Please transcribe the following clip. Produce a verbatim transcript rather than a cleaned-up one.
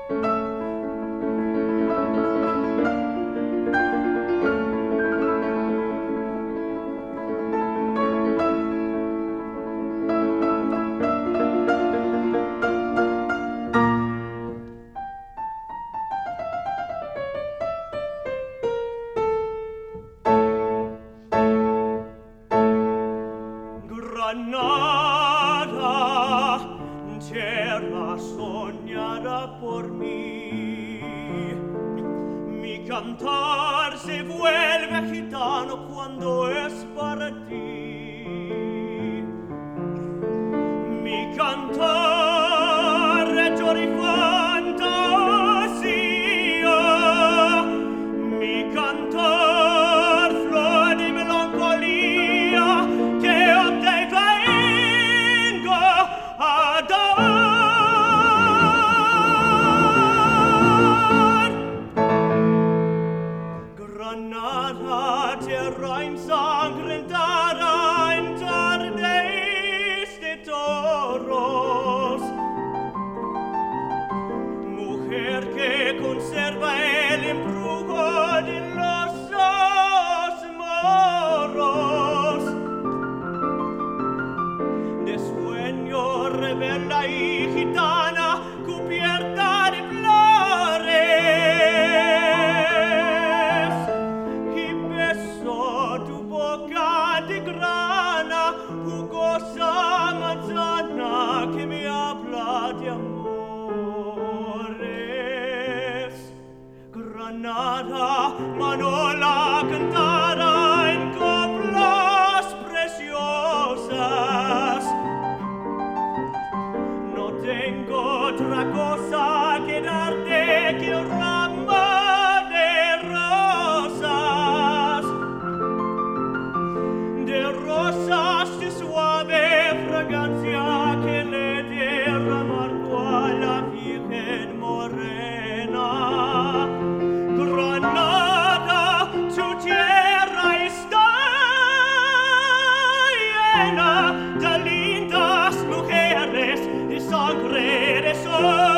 Granada, tierra soñada por mí, mi cantar se vuelve gitano cuando es para ti. Mi cantar región y fantasía, mi cantar flor de melancolía que a te vengo a dar. Granada, tierra ensangrentada en tardes de toros, mujer que conserva el embrujo de los moros, de sueño rebelde y gitana cubierta de flores, y beso tu boca de grana, jugosa manzana que me habla de amores. Granada, manola cantada en coplas preciosas, no tengo otra cosa que darte que un ramo de rosas, de rosas de suave fragancia que le derramó a la Virgen morena. Granada, tu tierra está llena de lindas mujeres de sangre de sol.